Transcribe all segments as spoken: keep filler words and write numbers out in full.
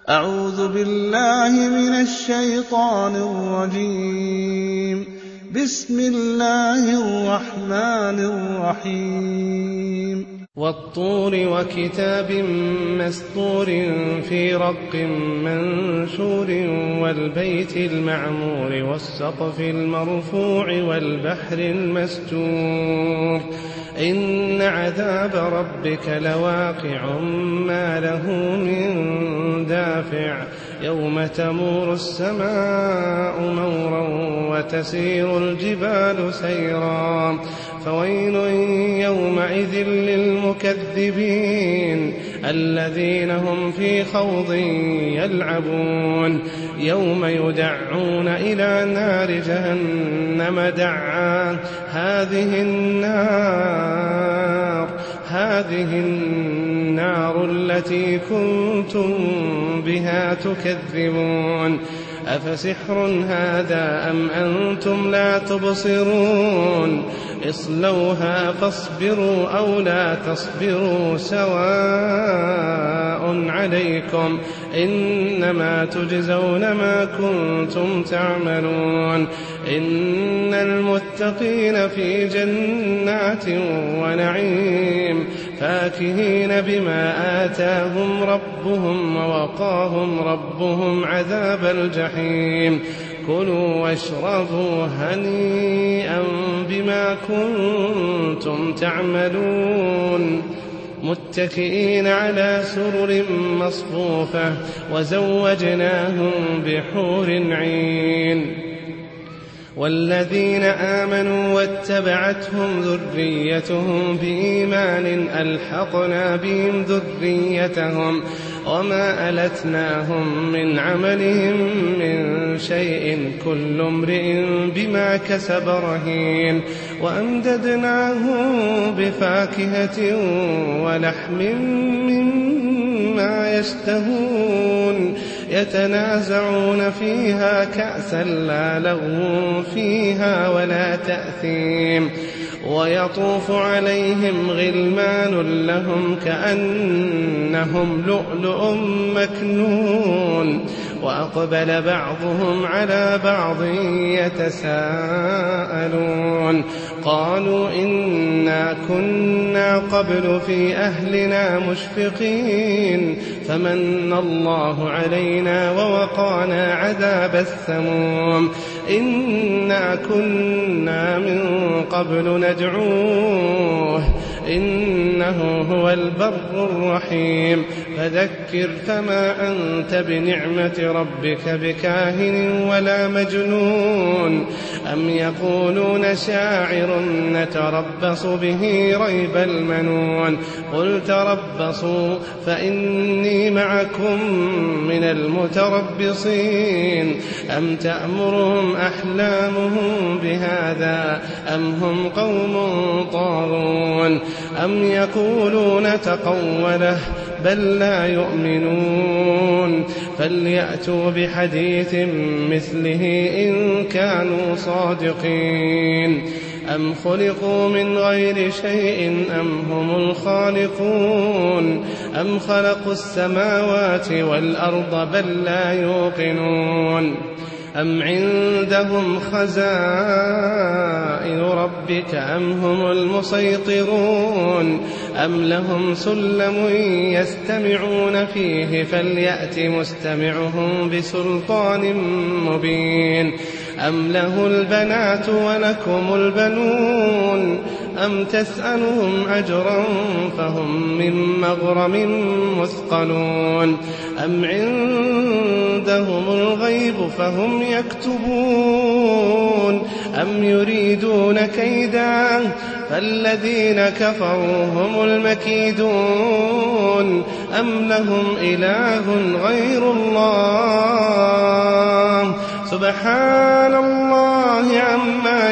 أعوذ بالله من الشيطان الرجيم. بسم الله الرحمن الرحيم. والطور وكتاب مسطور في رق منشور والبيت المعمور والسقف المرفوع والبحر المسجور إن عذاب ربك لواقع ما له من دافع يوم تمور السماء مورا وتسير الجبال سيرا فويل يومئذ للمكذبين الذين هم في خوض يلعبون يوم يدعون إلى نار جهنم دعا هذه النار هذه النار التي كنتم بها تكذبون أفسحر هذا أم أنتم لا تبصرون اصلوها فاصبروا أو لا تصبروا سواء عليكم إنما تجزون ما كنتم تعملون إن المتقين في جنات ونعيم فاكهين بما آتاهم ربهم ووقاهم ربهم عذاب الجحيم كلوا واشربوا هنيئا بما كنتم تعملون متكئين على سرر مصفوفة وزوجناهم بحور عين والذين آمنوا واتبعتهم ذريتهم بإيمان ألحقنا بهم ذريتهم وما ألتناهم من عملهم من شيء كل امرئ بما كسب رهين وأمددناهم بفاكهة ولحم مما يشتهون يتنازعون فيها كأسا لا لغو فيها ولا تأثيم ويطوف عليهم غلمان لهم كأنهم لؤلؤ مكنون وأقبل بعضهم على بعض يتساءلون قالوا إنا كنا قبل في أهلنا مشفقين فمن الله علينا ووقانا عذاب السموم إنا كنا من قبل ندعوه إنه هو البر الرحيم فذكر فما أنت بنعمة ربك بكاهن ولا مجنون أم يقولون شاعر نتربص به ريب المنون قل تربصوا فإني معكم من المتربصين أم تأمرهم أحلامهم بهذا أم هم قوم طاغون أم يقولون تقوله بل لا يؤمنون فليأتوا بحديث مثله إن كانوا صادقين أم خلقوا من غير شيء أم هم الخالقون أم خلقوا السماوات والأرض بل لا يوقنون أم عندهم خزائن ربك أم هم المسيطرون أم لهم سلم يستمعون فيه فليأت مستمعهم بسلطان مبين أم له البنات ولكم البنون أم تسألهم أجرا فهم من مغرم مثقلون أم عندهم الغيب فهم يكتبون أم يريدون كيدا فالذين كفروا هم المكيدون أم لهم إله غير الله سبحان الله عما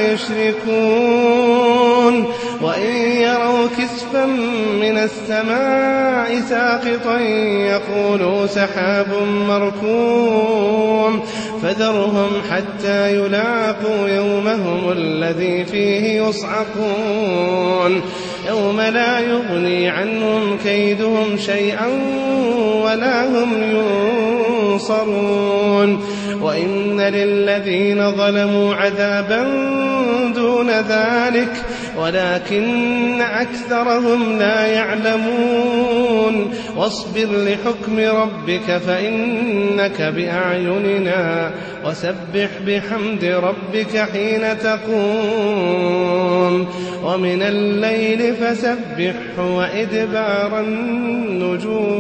يشركون وإن يروا كسفا من السماء ساقطا يقولوا سحاب مركوم فذرهم حتى يلاقوا يومهم الذي فيه يصعقون يوم لا يغني عنهم كيدهم شيئا ولا هم ينصرون ينصرون وإن للذين ظلموا عذابا دون ذلك ولكن أكثرهم لا يعلمون واصبر لحكم ربك فإنك بأعيننا وسبح بحمد ربك حين تقوم ومن الليل فسبحه وإدبار النجوم